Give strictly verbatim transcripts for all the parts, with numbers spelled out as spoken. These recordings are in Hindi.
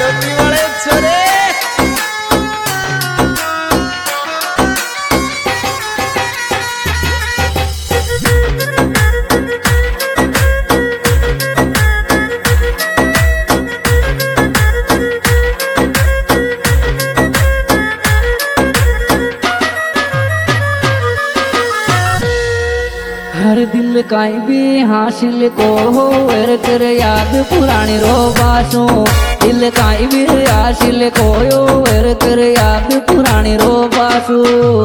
टोपी वाले छोरे। हर दिल काई भी हासिल को हो कर याद पुरानी रो बासो। दिल काई भी हासिल को हो कर याद पुरानी रो बासो।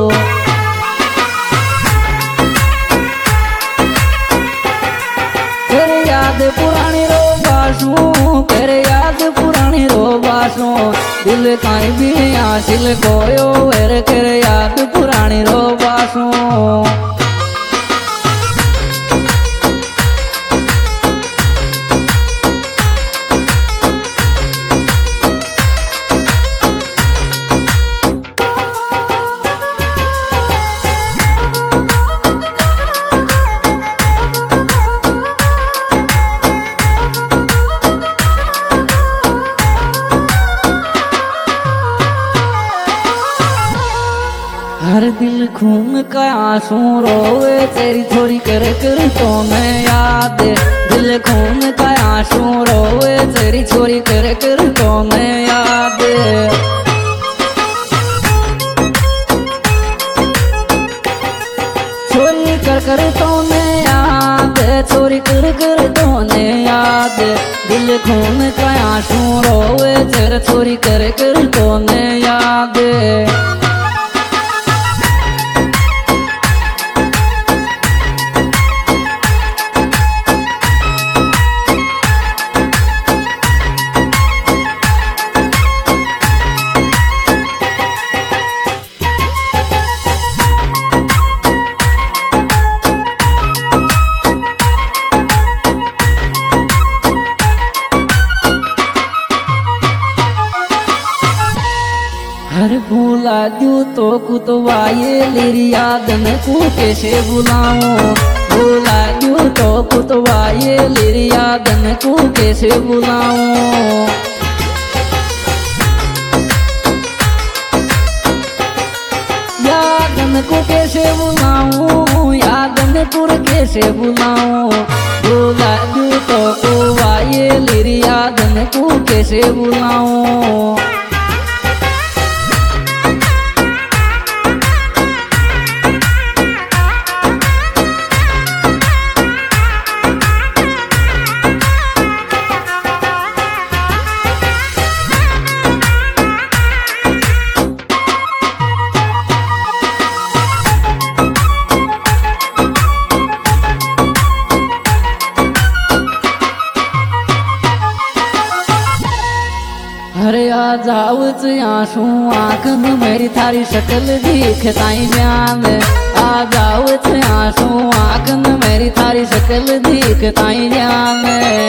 कर याद पुरानी रो बासो, कर याद पुरानी रो बासो। दिल काई भी हासिल को हो कर याद पुरानी रो बासो। हर दिल खून का आंसू रोवे तेरी छोरी कर कर तो मैं याद। दिल खून का आंसू रोवे तेरी छोरी कर कर तो मैं याद। छोरी कर कर तो मैं याद, छोरी कर कर तो मैं याद। दिल खून का आंसू रोवे तेरी छोरी कर कर तो मैं याद। हर भूला जू तो कुतवाये लिरी याद न को कैसे बुलाऊं। भूला जू तो कुतवाये लिरी याद न को कैसे बुलाऊं। याद न को कैसे बुलाऊं, याद न को कैसे बुलाऊं। भूला जू तो कुतवाये लिरी याद न को कैसे बुलाऊं। अरे आ जावच आंसू आँख में मेरी थारी शक्ल दिखताई जान। आ जावच आंसू आँख में मेरी थारी शक्ल दिखताई जान।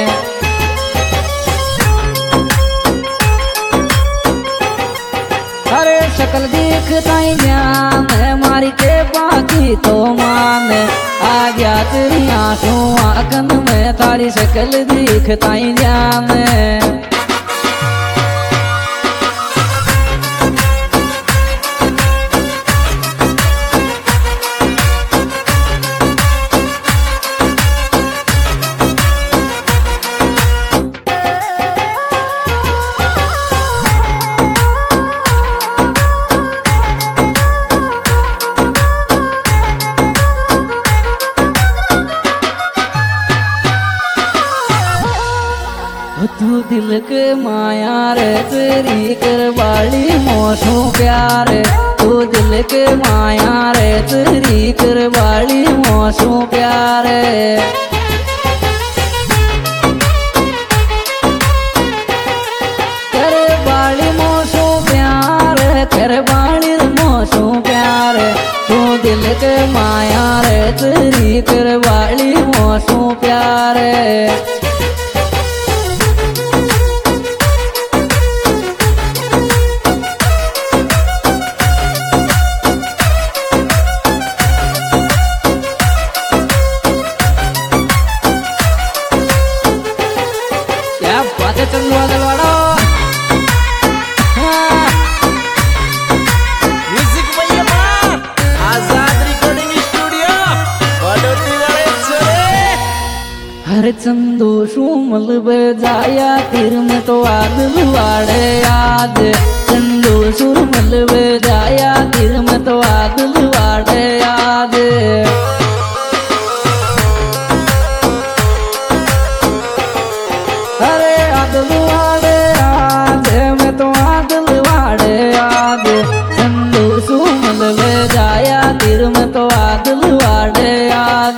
अरे शक्ल दिखताई जान मारी के बाकी तो मान। आ गया तेरी आंसू आँख में थारी शक्ल दिखताई जान। तू दिल के माया रे तेरी करवाली मौसू प्यार। तू दिल के माया रे तेरी करवाली मौसू प्यार। करवाली मौसू प्यार, करवाली मौसू प्यार। तू दिल के माया रे तेरी करवाली मौसू प्यार। चंदू आगलवाड़ा। हर चंदू सुमल बजाया तीर में तो आदल वाड़े याद। चंदू सुरमल बजाया तीर में तो आदल वाड़े याद। अरे आदल वाड़े याद में तो आदल वाड़े याद। चंदू सुमल बजाया तीर में तो आदल वाड़े याद।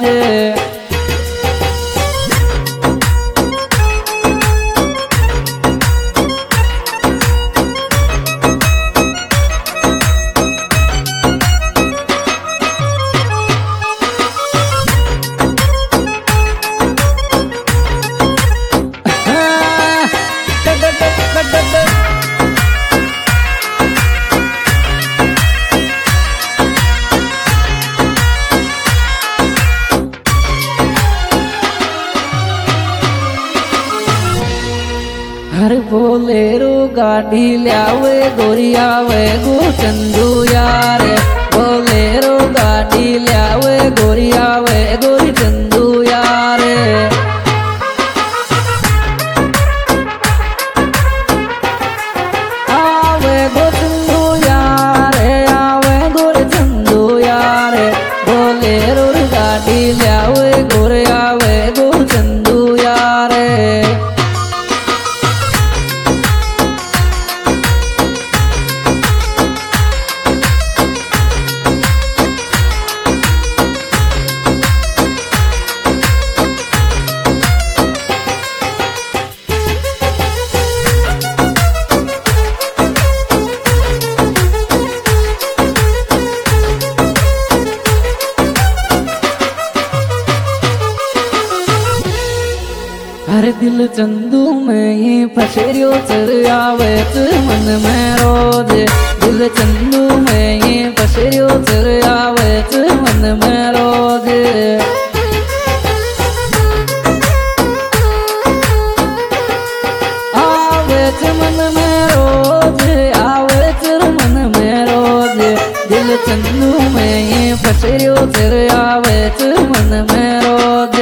हर बोलेरो गाड़ी ल्यावे गोरिया वे गो चंदू यार। बोलेरो गाड़ी ल्यावे गोरिया वे गोरी चंदू यार। आवे गो चंदू यार आवे गोरी चंदू यार। बोलेरो गाड़ी ल्यावे गोरिया वे गो चंदू यार। हर दिल चंदू में ही फसेरियो चर आवे मन में रोज। दिल चंदू में ही फसेरियो चर आवे मन में रोज। आवे मन में रोज आवे चर मन में रोज। दिल चंदू में ही फसेरियो चर आवे मन में रोज।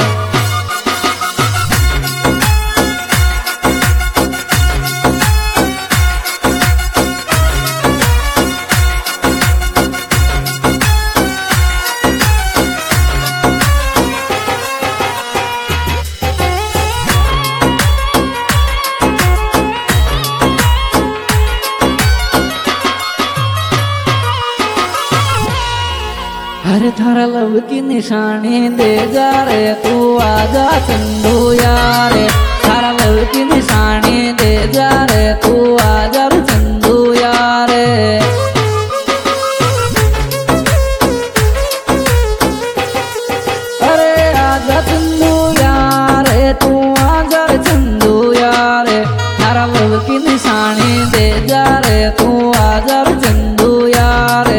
हर थारा लब की निशानी दे जा रे तू आजा चंदू यार। थारा लब की निशानी दे जा रे तू आजा चंदू यार। अरे आजा चंदू यार तू आजा चंदू यार। थारा लब की निशानी दे जा रे तू आजा चंदू यार।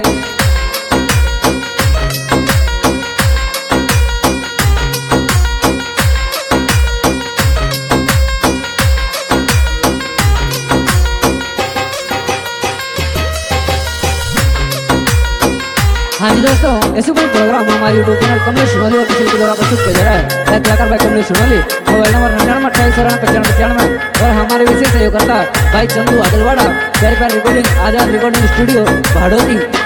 हाँ जी दोस्तों, ऐसे कोई प्रोग्राम हमारे YouTube channel Kamlesh Sonali official के द्वारा प्रस्तुत किया जा रहा है। कलाकार भाई कमलेश सोनाली, मोबाइल नंबर निन्यानवे अट्ठाईस चौरानवे पचानवे पचानवे। और हमारे विशेष सहयोगकर्ता भाई चंदू आदलवाड़ा, प्यारे प्यारे recording Azad recording studio Bhadoti.